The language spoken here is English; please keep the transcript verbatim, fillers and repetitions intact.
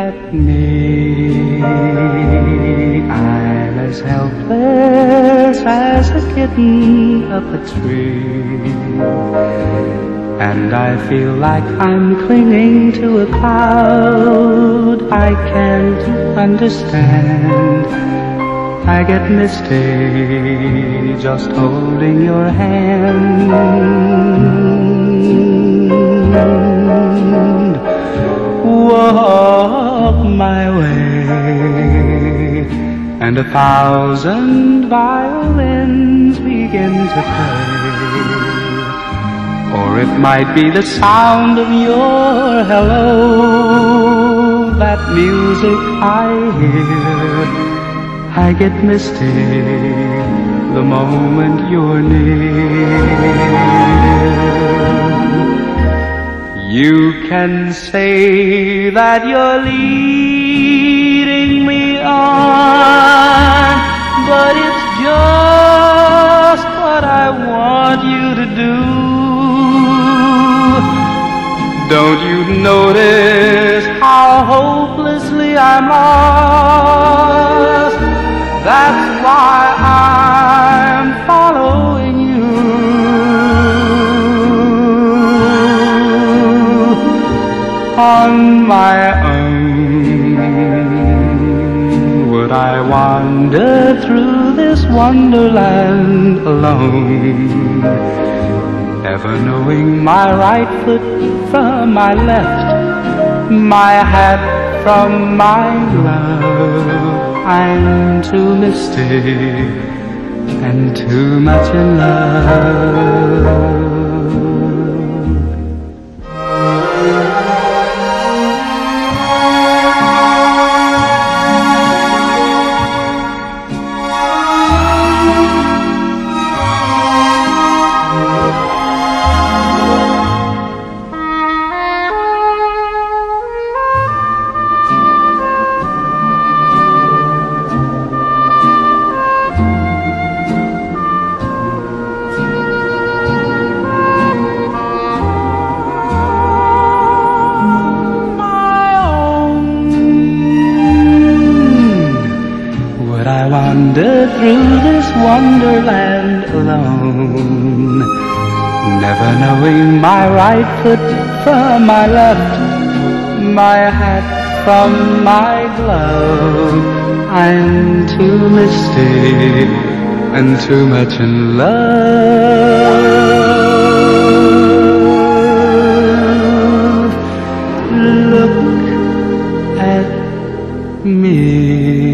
at me. I'm as helpless as a kitten up a tree, and I feel like I'm clinging to a cloud I can't understand. I get misty just holding your hand. Walk my way, and a thousand violins begin to play. Or it might be the sound of your hello, that music I hear. I get misty the moment you're near. You can say that you're leading me on, but it's just what I want you to do. Don't you notice how hopelessly I'm lost? That's why I'm following you. On my own, would I wander through this wonderland alone, never knowing my right foot from my left, my hat from my glove? I'm too misty and too much in love. I wander through this wonderland alone, never knowing my right foot from my left, my hat from my glove. I'm too misty and too much in love. Look at me.